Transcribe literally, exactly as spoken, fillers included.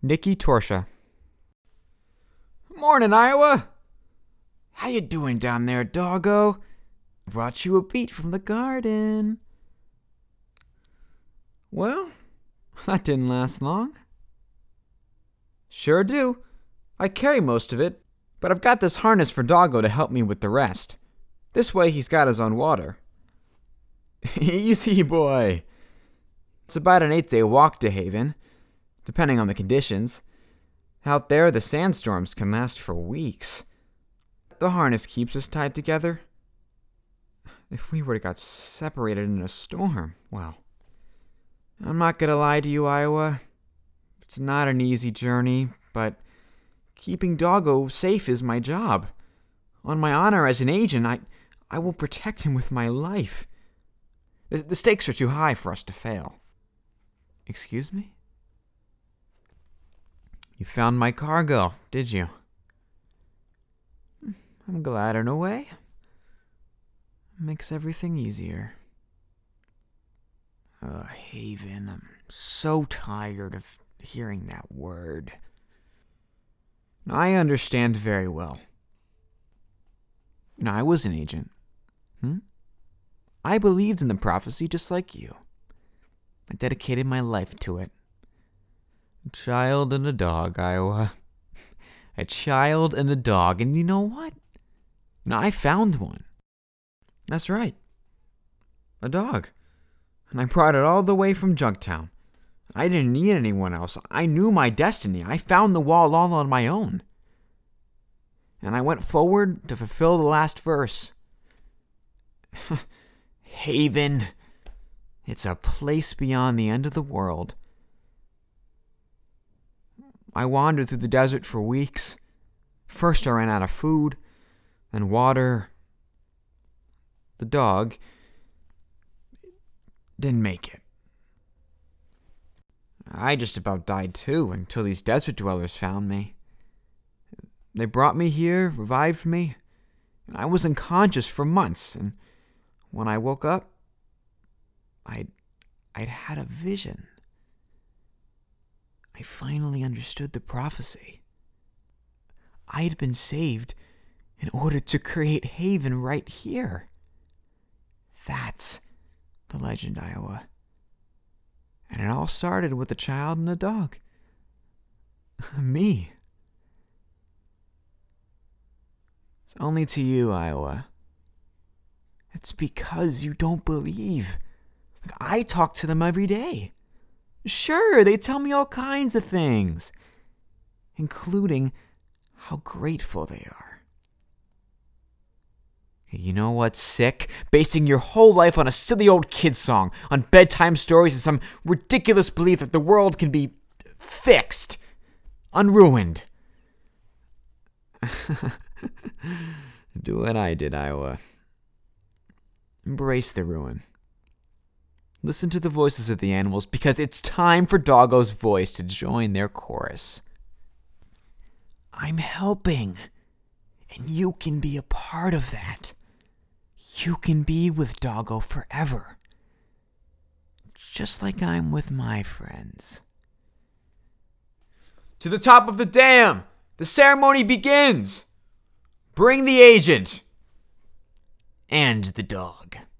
Nikki Torsha. Morning, Iowa. How you doing down there, doggo? Brought you a beet from the garden. Well, that didn't last long. Sure do. I carry most of it, but I've got this harness for Doggo to help me with the rest. This way he's got his own water. Easy, boy. It's about an eight-day walk to Haven, depending on the conditions. Out there, the sandstorms can last for weeks. The harness keeps us tied together. If we were to got separated in a storm, well, I'm not gonna lie to you, Iowa. It's not an easy journey, but keeping Doggo safe is my job. On my honor as an agent, I, I will protect him with my life. The, the stakes are too high for us to fail. Excuse me? You found my cargo, did you? I'm glad in a way. It makes everything easier. Uh, Haven, I'm so tired of hearing that word. I understand very well. Now, I was an agent. Hmm? I believed in the prophecy just like you. I dedicated my life to it. A child and a dog, Iowa. A child and a dog. And you know what? Now, I found one. That's right. A dog. And I brought it all the way from Junktown. I didn't need anyone else. I knew my destiny. I found the wall all on my own. And I went forward to fulfill the last verse. Haven. It's a place beyond the end of the world. I wandered through the desert for weeks. First I ran out of food, then water. The dog didn't make it. I just about died too until these desert dwellers found me. They brought me here, revived me, and I was unconscious for months. And when I woke up, I'd, I'd had a vision. I finally understood the prophecy. I had been saved in order to create Haven right here. That's the legend, Iowa. And it all started with a child and a dog. Me. It's only to you, Iowa. It's because you don't believe. Like, I talk to them every day. Sure, they tell me all kinds of things, including how grateful they are. You know what's sick? Basing your whole life on a silly old kid song, on bedtime stories and some ridiculous belief that the world can be fixed, unruined. Do what I did, Iowa. Embrace the ruin. Listen to the voices of the animals, because it's time for Doggo's voice to join their chorus. I'm helping, and you can be a part of that. You can be with Doggo forever, just like I'm with my friends. To the top of the dam! The ceremony begins! Bring the agent! And the dog.